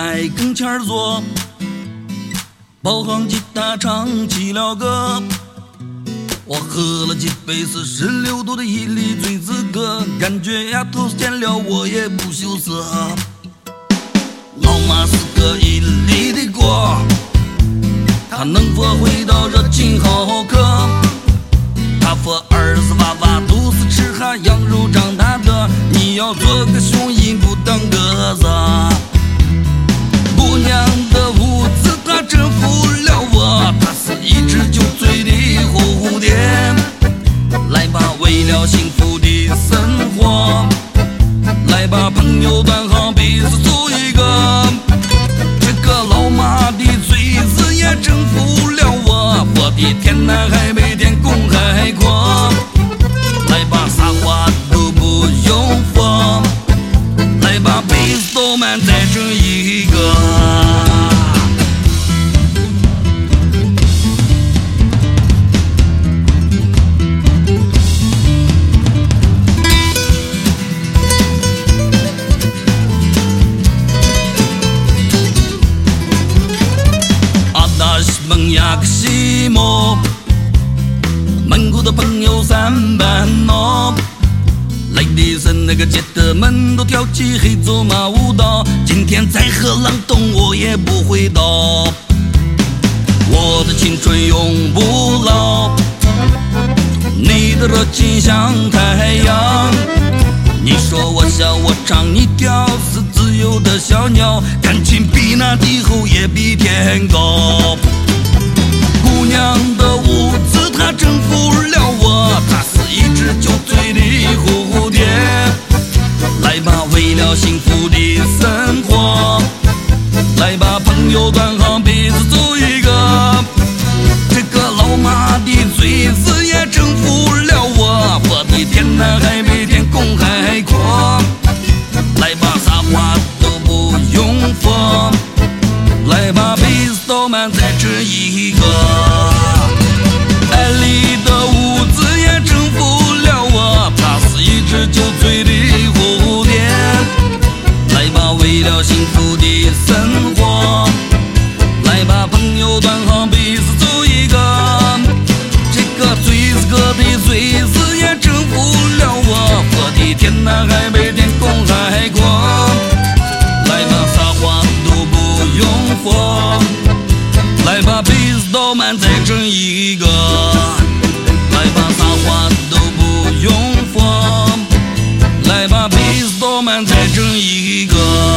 在跟前坐，抱上吉他唱起了歌。我喝了几杯46度的伊犁醉子哥，感觉丫头见了我也不羞涩。老妈是个伊犁的锅，她能否回到热情好客？他说儿子娃娃都是吃哈羊肉长大的，你要做个雄鹰不当鸽子。姑娘的舞姿她征服了我，她是一只酒醉的蝴蝶。来吧，为了幸福的生活，来吧，朋友端好彼此做一个。这个老妈的嘴子也征服了我，我的天南海北天空海阔。来吧，啥话都不用说，来吧，贝斯手们再整一个。蒙雅克西莫，蒙古的朋友3班喏，来的是那个街的们都跳起黑走马舞蹈，今天再喝冷冻我也不会倒，我的青春永不老，你的热情像太阳，你说我笑我唱你跳是自由的小鸟，感情比那地厚也比天高。姑娘的舞姿她征服了我，她是一只酒醉的蝴蝶。来吧，为了幸福的生活，来吧，朋友端好彼此做一个。这个老妈的嘴子也征服了我，我的天南海北天空海阔。来吧，啥话都不用说，来吧，贝斯手们再整一个。艾丽的舞姿也征服了我，她是一只酒醉的蝴蝶。来吧，为了幸福的生活，来吧，朋友端好彼此做一个。这个醉子哥的嘴子也征服了我，我的天南海北天空海阔。来吧，啥话都不用说，来吧，贝斯手们再整一个。来吧，啥话都不用说，来吧，贝斯手们再整一个。